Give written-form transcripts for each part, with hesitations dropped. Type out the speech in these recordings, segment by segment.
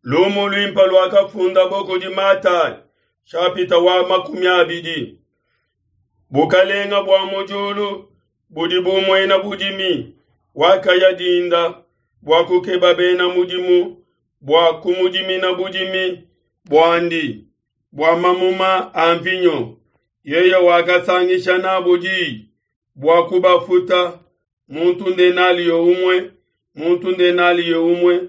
Lumu lwimpa lwakafunda boko di Matayi shapita wa 20. Bukalenga bwa mujulu budi bumwena budimi wakayadinda bwa kukeba bena mudimu bwa kumudimi na budimi bwandi bwa mamuma amvinyo yeye wakasangisha na budi bwa kubafuta muntu ndenali yo umwe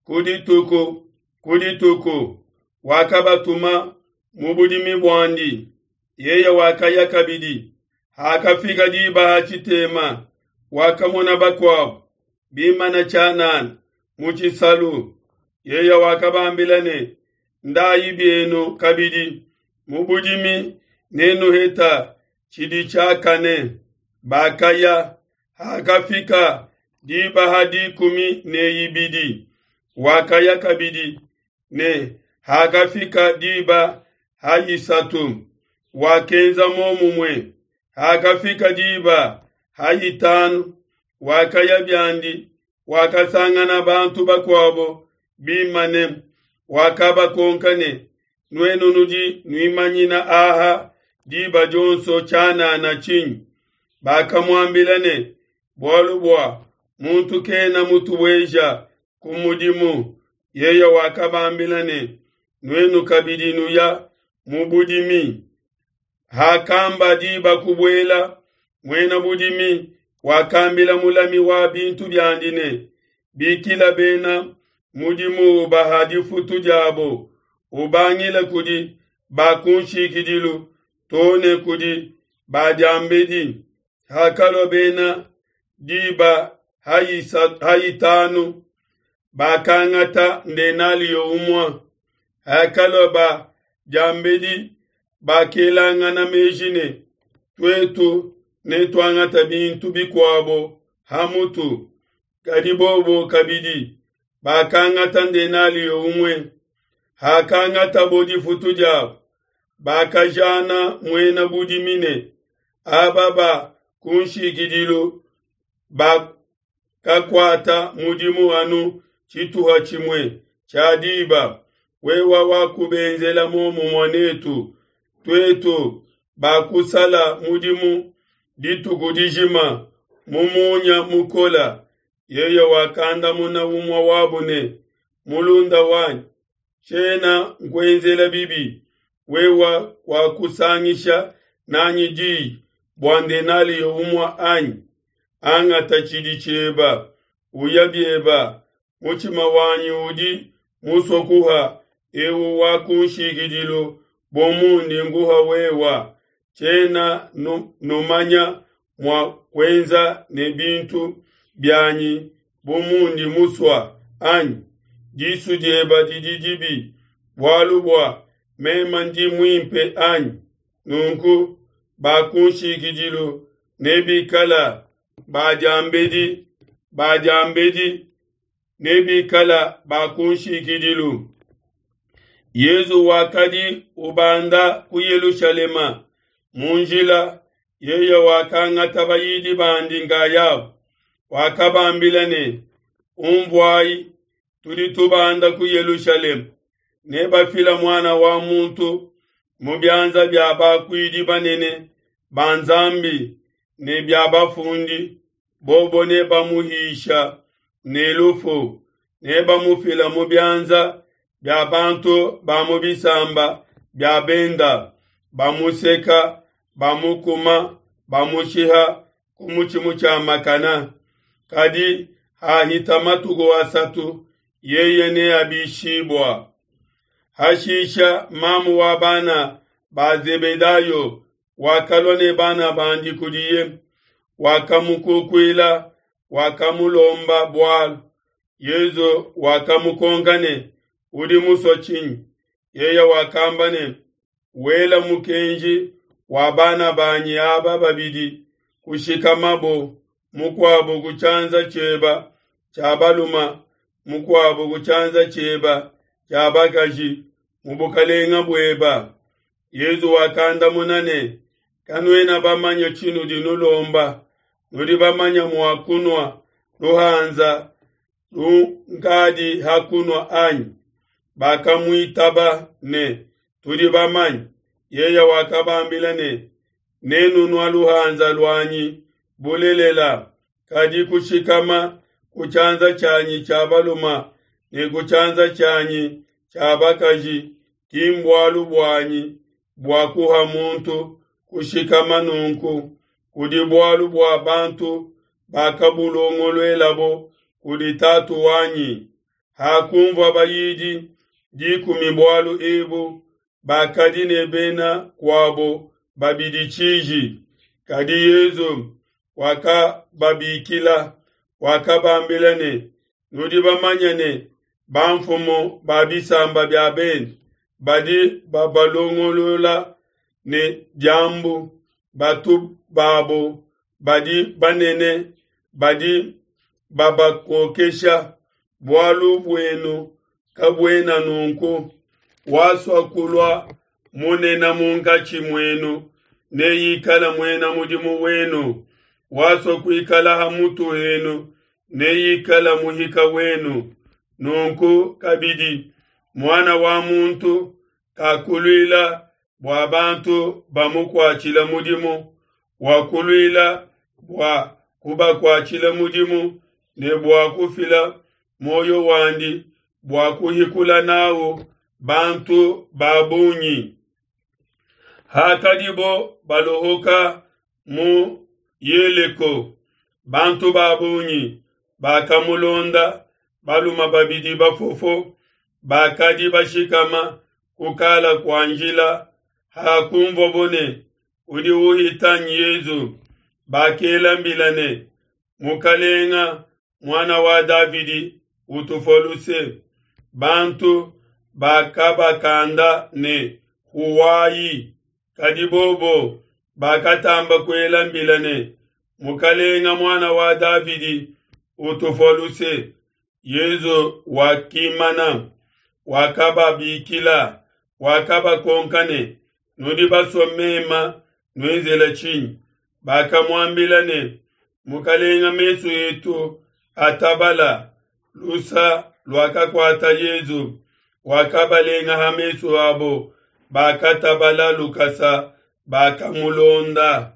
kudituku wakabatuma mubudimi bwandi yeye wakayakabidi hakafika diba hachitema wakamona bakwabo bimana chanana muchisalu yeye wakabambilane ndayibyeno kabidi mubudimi nenu heta chidi chakane bakaya hakafika diba hadi 10 neyibidi wakaya kabidi ne hakafika diba hayisatu wakenza momumwe hakafika diba hayitanu wakaya byandi wakasangana bantu bakwabo bimane wakaba konkane nwenu nuji nwimanyina aha diba jonso chana na chinyi bakamwambilane bwalubwa muntu kena mutu weja kumudimu yeye wakabambilane nwenu kabidi nuya mubudimi hakamba diba kubwela mwena budimi wakambila mulami wa bintu byandine bikila bena mudimu bahadi futu jabo ubangile kudi bakunshikidilu tone kudi bajambedi hakalo bena diba hayitanu bakangata ndenali yo umwa hakalo ba jambedi bakelangana mejine twetu netwangata bintu bikwabo hamutu kadibobo kabidi bakangata ndenali yo umwe hakangata bodi futu jabo bakajana mwena budimine ababa kunshikidilo bakakwata mudimu anu chituha chimwe chadiba wewa wakubenzela momu mwanetu twetu bakusala mudimu ditugudijima mumunya mukola yeye wakanda muna umwa wabune mulunda wanyi chena nkwenzela bibi wewa wakusangisha nanyi ji bwande nali yo umwa anyi anga tachidi cheba uyabyeba muchima wanyi udi musokuha ewu wakunshigidilo bomundi nguha wewa chena numanya mwa kwenza ne bintu byanyi bomundi muswa anyi jisu jeba didijibi walubwa mema ndi mwimpe anyi nunku bakunshigidilo nebi kala bajambedi nebi kala bakunshigidilo Yezu wakadi ubanda ku Yerusalema munjila yeye wakangata bayidi bandi ngayabo wakabambilane umbwayi tuli tubanda ku Yerusalema neba fila mwana wa muntu mubyanza byabakwidi banene banzambi ne byabafundi bobo neba muhisha ne lufu neba mufila mubyanza byabantu bamubisamba byabenda bamuseka bamukuma bamushiha kumuchimu cha makana kadi hahitamatugo asatu yeye ne abishibwa hashisha mamu wa bana bazebedayo wakalone bana bandi kudiye wakamukukwila wakamulomba bwalo yezo wakamukongane udi muso chinyi yeye wakambane wela mukenji wabana banyi aba babidi kushika mabo mukwabo kuchanza cheba chabaluma mukwabo kuchanza cheba chabakaji mubukalenga bweba yezu wakanda munane kanwena bamanya chinu dinulomba nuri bamanya muwakunwa ruhanza ngadi hakunwa anyi bakamwitaba ne tuli bamanyi yeya wakabambila ne nenunwa luhanza lwanyi bulelela kadi kushikama kuchanza chanyi chabaluma ne kuchanza chanyi chabakaji kimbwalu bwanyi bwakuha muntu kushikama nunku kudi bwalu bwa bantu bakabulongolwelabo kudi tatu wanyi hakumva bayidi dikumi bwalu ebu bakadi nebena kwabo babidi chiji kadi yezu waka babikila waka bambilane nudi bamanyane bamfumo babisamba byabeni badi babalongolola ne jambu batu babo badi banene badi babakokesha bwalu bwenu kabwena nunku waswa kulwa munena mungachi mwenu neyikala mwena mudimu wenu waswa kuikala hamutu wenu neyikala muhika wenu nunku kabidi mwana wa muntu kakulwila bwa bantu bamukwachila mudimu wakulwila bwa kuba kwachila mudimu ne bwa kufila moyo wandi bwa kuhikula nawo bantu babunyi hakadibo balohoka mu yeleko bantu babunyi bakamulonda baluma babidi bafofo bakadi bashikama kukala kwanjila hakumvo bone udi uhitanyi yezu bakela mbilane mukalenga mwana wa Davidi utufoluse bantu bakabakanda ne huwayi kadibobo bakatamba kwela mbilane mukalenga mwana wa Davidi utufoluse yezu wakimana wakaba bikila wakaba konkane nudi basomema nwenzela chini bakamwambilane mukalenga meso yetu atabala lusa lwakakwata yezu wakabalenga hameso abo bakatabala lukasa bakamulonda